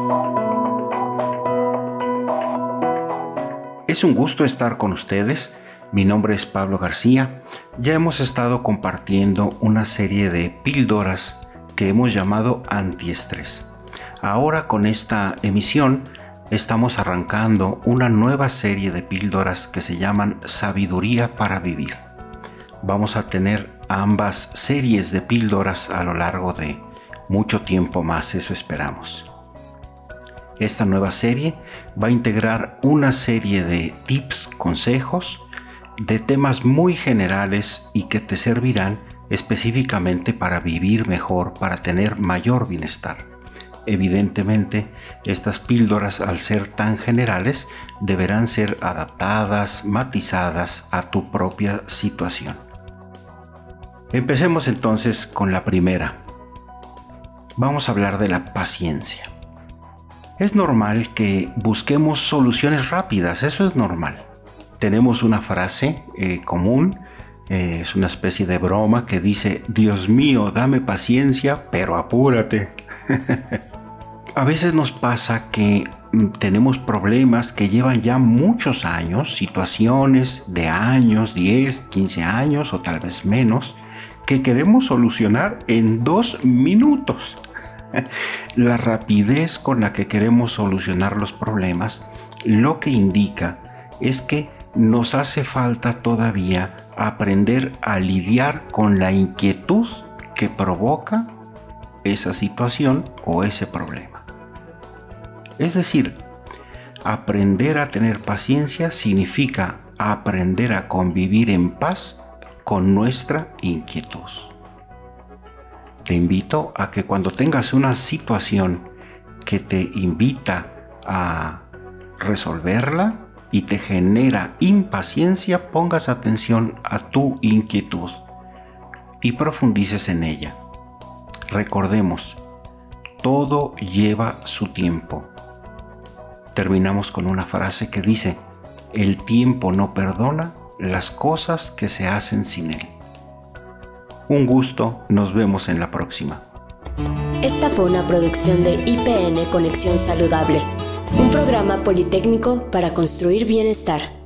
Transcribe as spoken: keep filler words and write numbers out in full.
Es un gusto estar con ustedes. Mi nombre es Pablo García. Ya hemos estado compartiendo una serie de píldoras que hemos llamado antiestrés. Ahora con esta emisión estamos arrancando una nueva serie de píldoras que se llaman Sabiduría para Vivir. Vamos a tener ambas series de píldoras a lo largo de mucho tiempo más, eso esperamos. Esta nueva serie va a integrar una serie de tips, consejos, de temas muy generales y que te servirán específicamente para vivir mejor, para tener mayor bienestar. Evidentemente, estas píldoras, al ser tan generales, deberán ser adaptadas, matizadas a tu propia situación. Empecemos entonces con la primera. Vamos a hablar de la paciencia. Es normal que busquemos soluciones rápidas, eso es normal. Tenemos una frase eh, común, eh, es una especie de broma que dice: Dios mío, dame paciencia, pero apúrate. A veces nos pasa que tenemos problemas que llevan ya muchos años, situaciones de años, diez, quince años o tal vez menos, que queremos solucionar en dos minutos. La rapidez con la que queremos solucionar los problemas lo que indica es que nos hace falta todavía aprender a lidiar con la inquietud que provoca esa situación o ese problema. Es decir, aprender a tener paciencia significa aprender a convivir en paz con nuestra inquietud. Te invito a que cuando tengas una situación que te invita a resolverla y te genera impaciencia, pongas atención a tu inquietud y profundices en ella. Recordemos, todo lleva su tiempo. Terminamos con una frase que dice: el tiempo no perdona las cosas que se hacen sin él. Un gusto, nos vemos en la próxima. Esta fue una producción de I P N Conexión Saludable, un programa politécnico para construir bienestar.